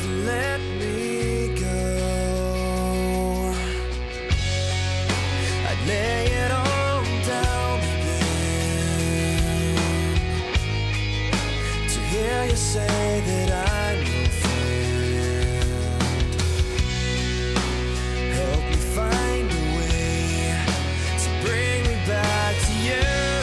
never let me go. I'd lay it all down again to hear you say that I'm your friend. Help me find a way to bring me back to you.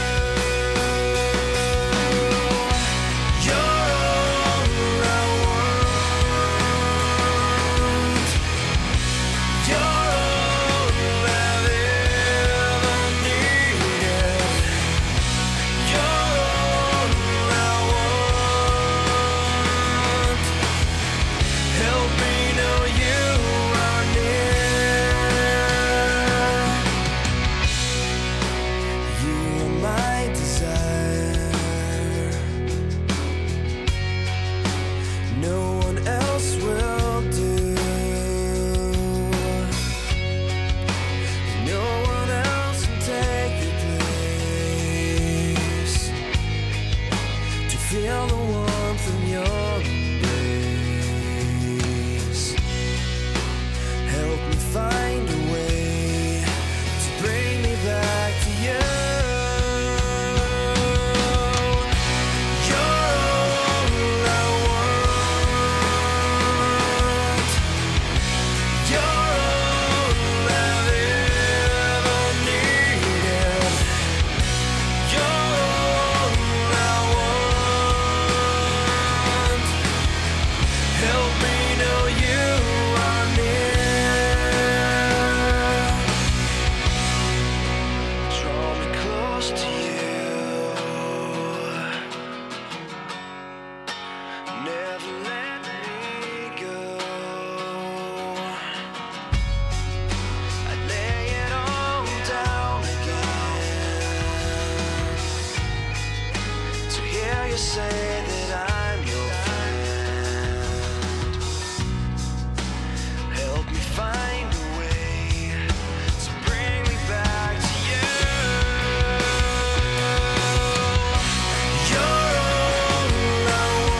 Feel the warmth in your embrace. Help me find a way to bring me back to you. You say that I'm your friend. Help me find a way to bring me back to you. You're all I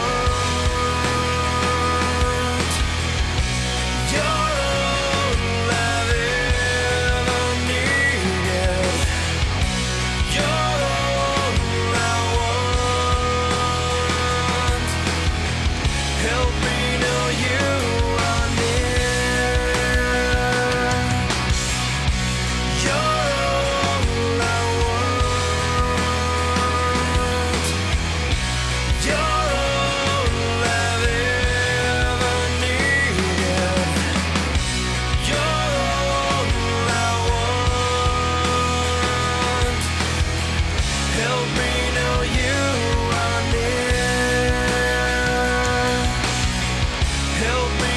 want. You're all I've ever needed. You're all I want. Help me know you are near. You're all I want. You're all I've ever needed. You're all I want. Help me know you are near. Help me